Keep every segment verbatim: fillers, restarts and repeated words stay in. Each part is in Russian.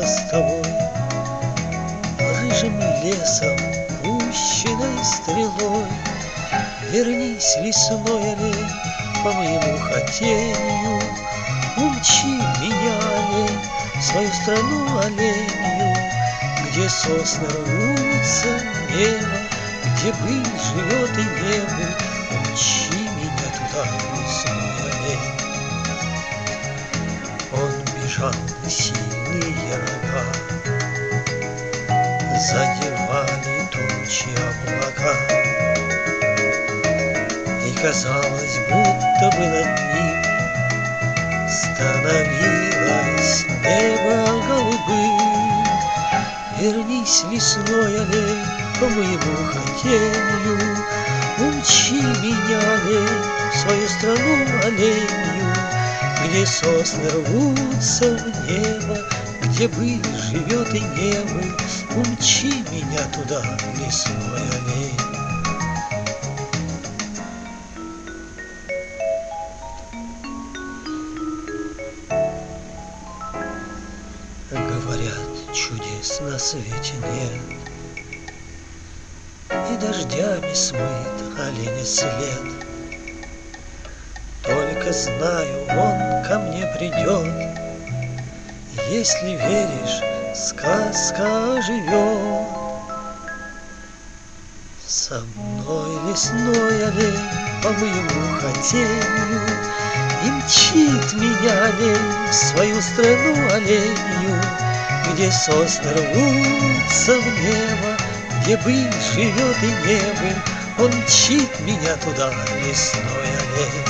с тобой рыжим лесом, пущенной стрелой. Вернись, лесной олень, по моему хотению, умчи меня, олень, в свою страну оленью, где сосны рвутся в небо, где быль живет и не быль. Умчи меня туда, лесной олень. Он бежал на синие рога, задевали тучи облака, и казалось, будто бы над ним становилось небо голубым. Вернись, лесной олень, по моему хотению, умчи меня, олень, в свою страну оленью, где сосны рвутся в небо, где быль живет и не быль. Умчи меня туда, лесной олень. Говорят, чудес на свете нет, и дождями смыт оленя след. Только знаю, он ко мне придет, если веришь, сказка живет. Со мной лесной олень, по моему хотению, и мчит меня олень в свою страну оленью, где сосны рвутся в небо, где быль живет и не быль. Он мчит меня туда, лесной олень.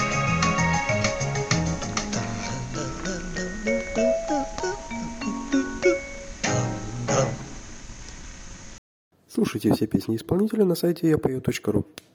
Слушайте все песни исполнителя на сайте я пою точка ру.